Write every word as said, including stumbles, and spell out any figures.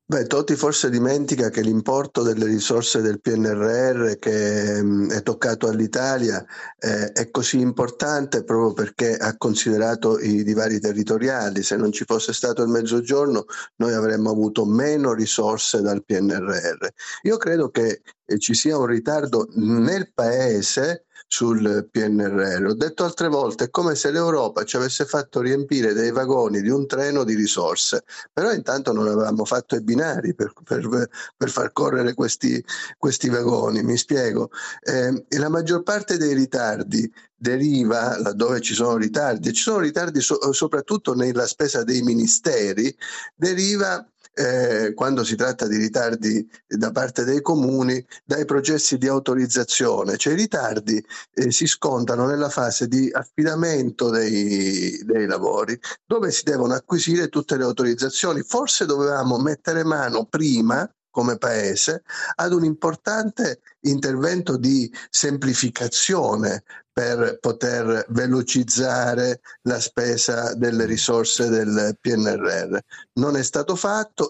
Beh, Totti forse dimentica che l'importo delle risorse del P N R R che mh, è toccato all'Italia eh, è così importante proprio perché ha considerato i divari territoriali. Se non ci fosse stato il Mezzogiorno, noi avremmo avuto meno risorse dal P N R R. Io credo che eh, ci sia un ritardo nel Paese sul P N R R. Ho detto altre volte, è come se l'Europa ci avesse fatto riempire dei vagoni di un treno di risorse, però intanto non avevamo fatto i binari per, per- per far correre questi, questi vagoni, mi spiego. Eh, e la maggior parte dei ritardi deriva, laddove ci sono ritardi, e ci sono ritardi so- soprattutto nella spesa dei ministeri, deriva eh, quando si tratta di ritardi da parte dei comuni, dai processi di autorizzazione, cioè i ritardi eh, si scontano nella fase di affidamento dei, dei lavori, dove si devono acquisire tutte le autorizzazioni. Forse dovevamo mettere mano prima, come Paese, ad un importante intervento di semplificazione per poter velocizzare la spesa delle risorse del P N R R. Non è stato fatto.